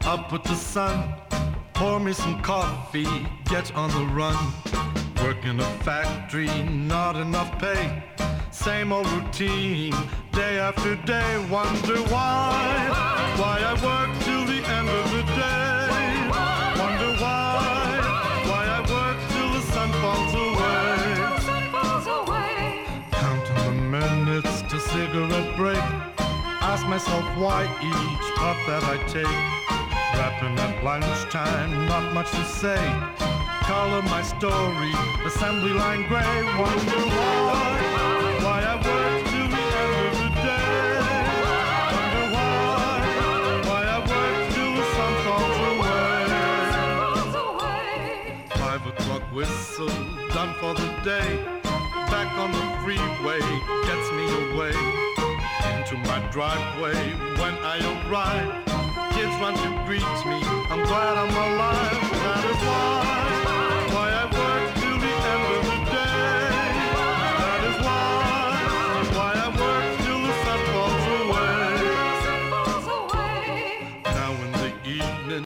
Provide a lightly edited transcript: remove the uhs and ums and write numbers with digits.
Up with the sun, pour me some coffee, get on the run. Work in a factory, not enough pay. Same old routine, day after day. Wonder why I work till the end of the day. Wonder why I work till the sun falls away. Counting the minutes to cigarette break. Ask myself why each puff that I take. Wrapping at lunchtime, not much to say. Color my story, assembly line gray. Wonder why I work till the end of the day. Wonder why I work till the sun falls away. 5 o'clock whistle, done for the day. Back on the freeway, gets me away. Into my driveway when I arrive. Kids run to greet me, I'm glad I'm alive.